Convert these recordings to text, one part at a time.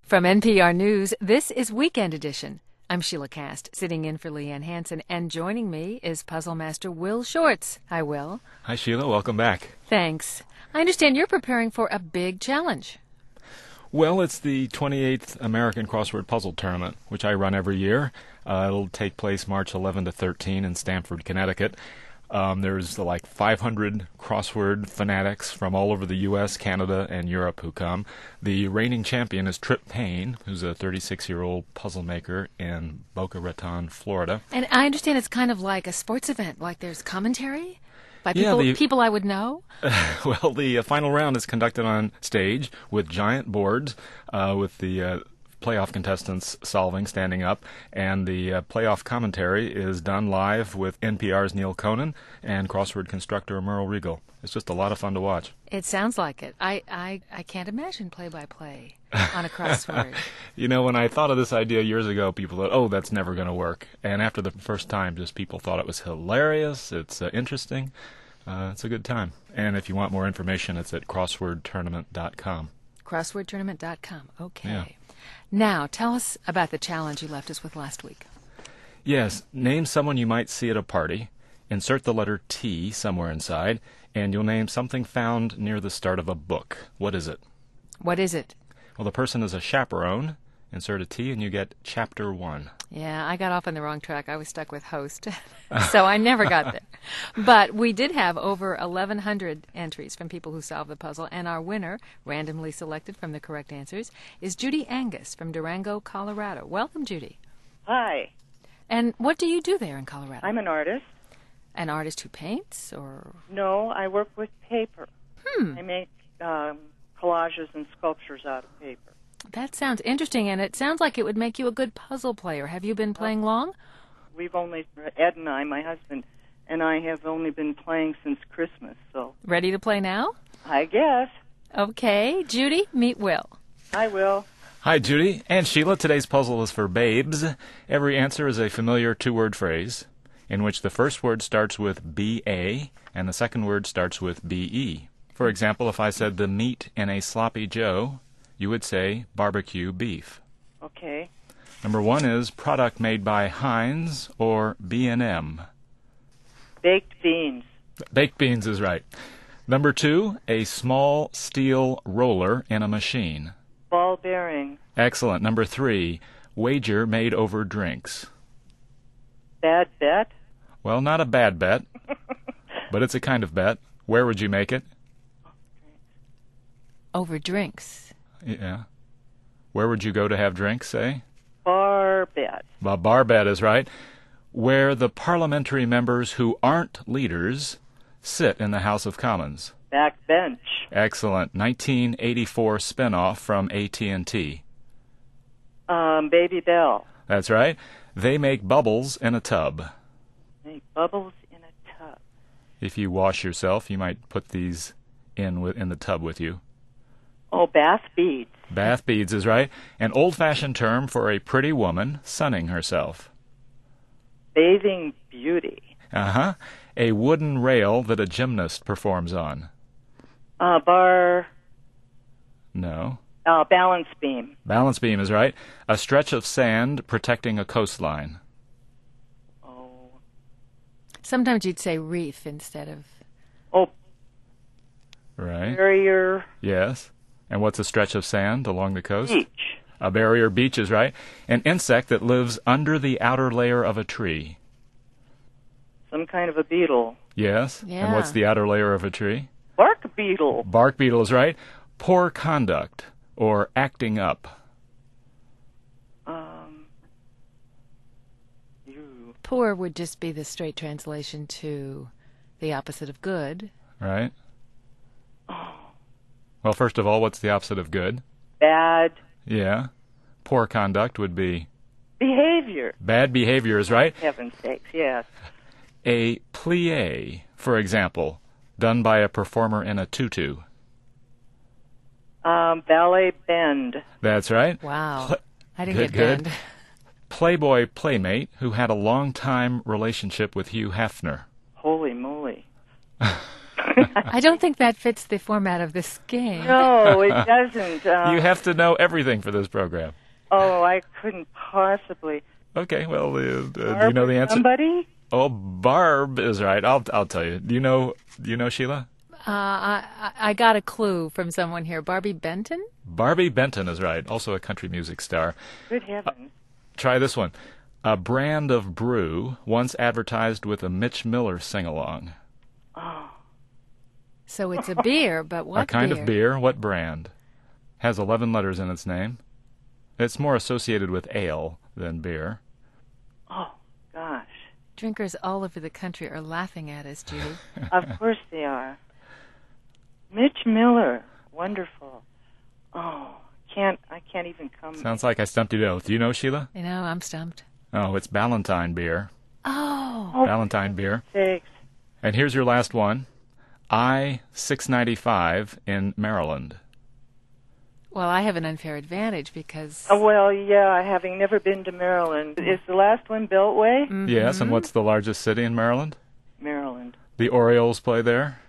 From NPR News, this is Weekend Edition. I'm Sheila Cast, sitting in for Leanne Hansen, and joining me is puzzle master Will Shorts. Hi, Will. Hi, Sheila. Welcome back. Thanks. I understand you're preparing for a big challenge. Well, it's the 28th American Crossword Puzzle Tournament, which I run every year. It'll take place March 11 to 13 in Stamford, Connecticut. There's like 500 crossword fanatics from all over the U.S., Canada, and Europe who come. The reigning champion is Trip Payne, who's a 36-year-old puzzle maker in Boca Raton, Florida. And I understand it's kind of like a sports event, like there's commentary by people I would know? Well, the final round is conducted on stage with giant boards with the playoff contestants standing up, and the playoff commentary is done live with NPR's Neil Conan and crossword constructor Merle Regal. It's just a lot of fun to watch. It sounds like it. I can't imagine play-by-play on a crossword. You know, when I thought of this idea years ago, people thought, oh, that's never going to work. And after the first time, just people thought it was hilarious, it's interesting, it's a good time. And if you want more information, it's at crosswordtournament.com. Crosswordtournament.com, okay. Yeah. Now, tell us about the challenge you left us with last week. Yes, name someone you might see at a party, insert the letter T somewhere inside, and you'll name something found near the start of a book. What is it? What is it? Well, the person is a chaperone. Insert a T and you get Chapter 1. Yeah, I got off on the wrong track. I was stuck with host, so I never got there. But we did have over 1,100 entries from people who solved the puzzle, and our winner, randomly selected from the correct answers, is Judy Angus from Durango, Colorado. Welcome, Judy. Hi. And what do you do there in Colorado? I'm an artist. An artist who paints, or? No, I work with paper. I make collages and sculptures out of paper. That sounds interesting, and it sounds like it would make you a good puzzle player. Have you been playing long? Ed and I, my husband, and I have only been playing since Christmas, so. Ready to play now? I guess. Okay, Judy, meet Will. Hi, Will. Hi, Judy. And Sheila, today's puzzle is for babes. Every answer is a familiar two-word phrase in which the first word starts with B-A and the second word starts with B-E. For example, if I said the meat in a sloppy joe, you would say barbecue beef. Okay. Number 1 is product made by Heinz or B&M. Baked beans. Baked beans is right. Number 2, a small steel roller in a machine. Ball bearing. Excellent. Number 3, wager made over drinks. Bad bet. Well, not a bad bet, but it's a kind of bet. Where would you make it? Over drinks. Yeah. Where would you go to have drinks, say? Bar bet. A bar bet is right. Where the parliamentary members who aren't leaders sit in the House of Commons. Back bench. Excellent. 1984 spinoff from AT&T. Baby Bell. That's right. They make bubbles in a tub. Make bubbles in a tub. If you wash yourself, you might put these in the tub with you. Oh, bath beads. Bath beads is right. An old-fashioned term for a pretty woman sunning herself. Bathing beauty. Uh-huh. A wooden rail that a gymnast performs on. Bar. No. Balance beam. Balance beam is right. A stretch of sand protecting a coastline. Oh. Sometimes you'd say reef instead of... Oh. Right. Barrier. Yes. And what's a stretch of sand along the coast? Beach. A barrier beach is right. An insect that lives under the outer layer of a tree. Some kind of a beetle. Yes. Yeah. And what's the outer layer of a tree? Bark beetle. Bark beetle is right. Poor conduct or acting up. You. Poor would just be the straight translation to the opposite of good. Right. Well, first of all, what's the opposite of good? Bad. Yeah. Poor conduct would be... Behavior. Bad behavior is right. Heaven's sakes, yes. A plie, for example, done by a performer in a tutu. Ballet bend. That's right. Wow. I didn't Good, get bend. good. Playboy playmate who had a long-time relationship with Hugh Hefner. Holy moly. I don't think that fits the format of this game. No, it doesn't. You have to know everything for this program. Oh, I couldn't possibly. Okay, well, do you know the answer? Somebody? Oh, Barb is right. I'll tell you. Do you know Sheila? I got a clue from someone here. Barbie Benton? Barbie Benton is right. Also a country music star. Good heavens. Try this one. A brand of brew once advertised with a Mitch Miller sing-along. Oh. So it's a beer, but what A kind beer? of beer. What brand? Has 11 letters in its name. It's more associated with ale than beer. Oh, gosh. Drinkers all over the country are laughing at us, Judy. Of course they are. Mitch Miller. Wonderful. Oh, I can't even come. Sounds like I stumped you both. Do you know, Sheila? You know, I'm stumped. Oh, it's Ballantine beer. Oh. Ballantine beer. Sakes. And here's your last one. I-695 in Maryland. Well, I have an unfair advantage because... Well, yeah, having never been to Maryland. Is the last one Beltway? Mm-hmm. Yes, and what's the largest city in Maryland? Maryland. The Orioles play there.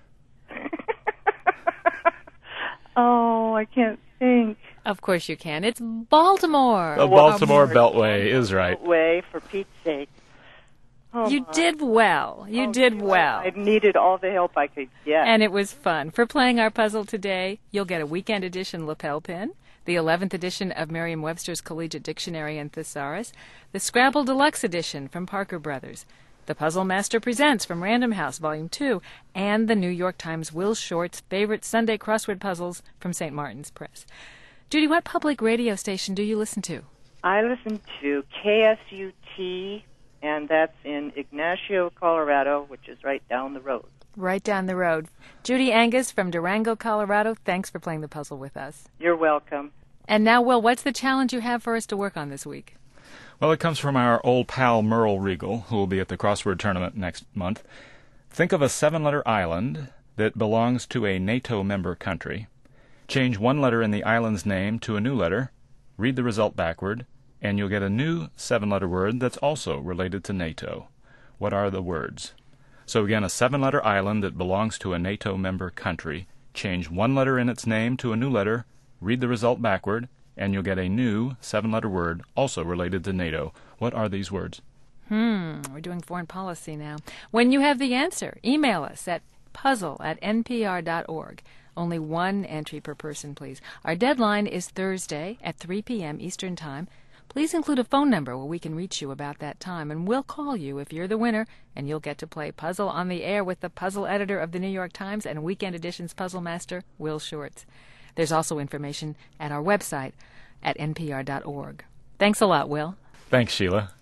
Oh, I can't think. Of course you can. It's Baltimore. The Baltimore Beltway is right. Beltway, for Pete's sake. Oh, You my. did well. You did well. I needed all the help I could get. And it was fun. For playing our puzzle today, you'll get a weekend edition lapel pin, the 11th edition of Merriam-Webster's Collegiate Dictionary and Thesaurus, the Scrabble Deluxe edition from Parker Brothers, the Puzzle Master Presents from Random House Volume 2, and the New York Times Will Short's favorite Sunday crossword puzzles from St. Martin's Press. Judy, what public radio station do you listen to? I listen to KSUT, and that's in Ignacio, Colorado, which is right down the road. Right down the road. Judy Angus from Durango, Colorado, thanks for playing the puzzle with us. You're welcome. And now, Will, what's the challenge you have for us to work on this week? Well, it comes from our old pal Merle Regal, who will be at the crossword tournament next month. Think of a 7-letter island that belongs to a NATO member country. Change one letter in the island's name to a new letter, read the result backward, and you'll get a new 7-letter word that's also related to NATO. What are the words? So again, a 7-letter island that belongs to a NATO member country. Change one letter in its name to a new letter, read the result backward, and you'll get a new 7-letter word also related to NATO. What are these words? We're doing foreign policy now. When you have the answer, email us at puzzle@npr.org. Only one entry per person, please. Our deadline is Thursday at 3 p.m. Eastern Time. Please include a phone number where we can reach you about that time, and we'll call you if you're the winner, and you'll get to play Puzzle on the Air with the puzzle editor of the New York Times and Weekend Edition's puzzle master, Will Shortz. There's also information at our website at npr.org. Thanks a lot, Will. Thanks, Sheila.